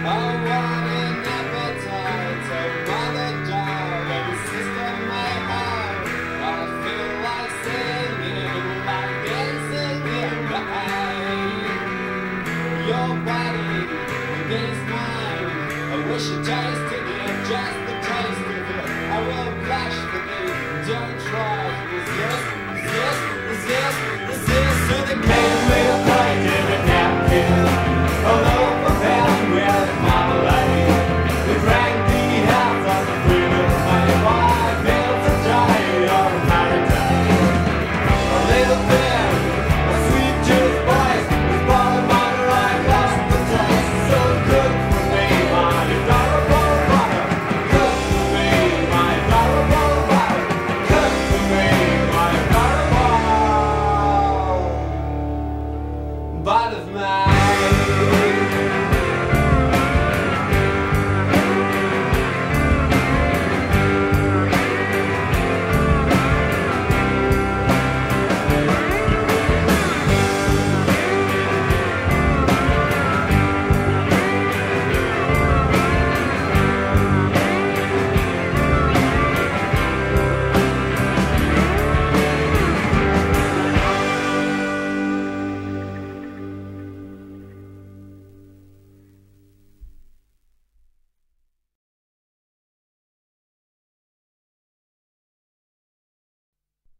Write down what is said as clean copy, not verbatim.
want an appetite, a mother dog, and a sister my heart. I feel like singing, like dancing in the eye. Your body against mine, I wish you tasted it, just the taste of it. I will blush for thee, don't try. Resist, resist, resist, resist. So they came with